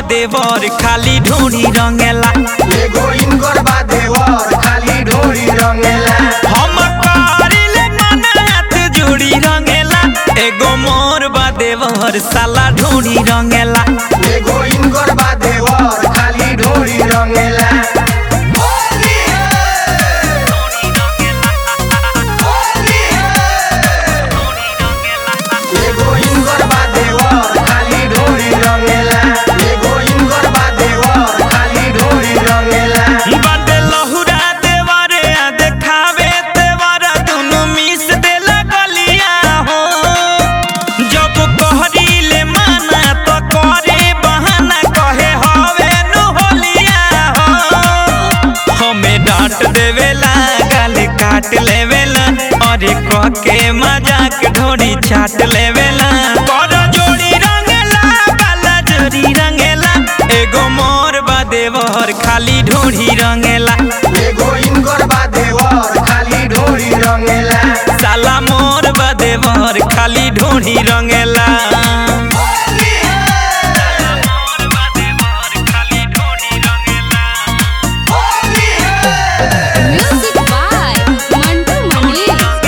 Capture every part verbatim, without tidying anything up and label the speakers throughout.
Speaker 1: देवर खाली ढोरी रंगेला।
Speaker 2: एगो इनकर बा देवर खाली ढोरी रंगेला।
Speaker 1: हम करिले मन हाथ जोड़ी रंगेला। एगो मोर बा देवर साला ढोरी रंगेला।
Speaker 2: एगो इनकर बा देवर खाली ढोरी रंगेला। एगो इनकर बा देवर खाली ढोरी रंगेला। एगो इनकर बा देवर खाली ढोरी रंगेला।
Speaker 1: बाटे लहुरा देवर आ देखावे तेवर दुनु मिस देला गलिया हो। जब कहरीले माना तो करे बहाना कहे हवे नु होलिया हो। हमें डांट देवेला गाल काट लेवेला अरे कह के मजाक ढोरी छाट लेवेला। कर जोड़ी रंगेला बाला जोड़ी रंगेला। एगो मोर बा देवर खाली ढोरी रंगेला।
Speaker 2: एगो इनकर बा देवर खाली ढोरी रंगेला।
Speaker 1: साला मोर बा देवर खाली ढोरी रंगेला।
Speaker 3: Music by Mantu Mani.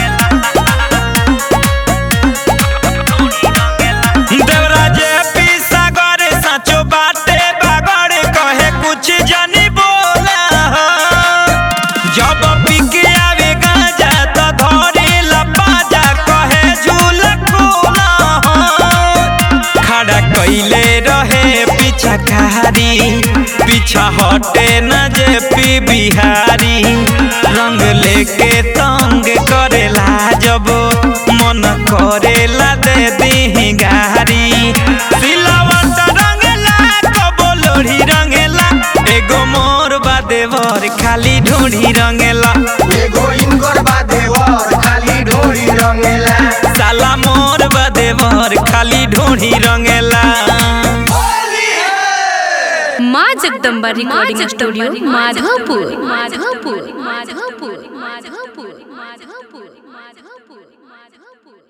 Speaker 1: Devraje पीसा करे साचो बाटे बागड़ कहे कुछ जानी बोला हो। जब पीके आवे गांजा तो धरे लपाजा कहे झूल खोला हो। खड़ा कइले रहे पीछा कारी पीछा हटे न जे पी बिहारी। रंग लेके तंग करेला जब मन करेला दे दी गारी। सिलावट रंगेला कबो लोढ़ी रंगेला। एगो मोर बा देवर खाली ढोरी रंगेला।
Speaker 2: एगो इनकर बा देवर खाली ढोरी रंगेला।
Speaker 1: साला मोर बा देवर खाली ढोरी रंगेला।
Speaker 3: माँ जगदम्बा रिकॉर्डिंग स्टूडियो माधोपुर माधोपुर माधोपुर माधोपुर माधोपुर माधोपुर माधोपुर।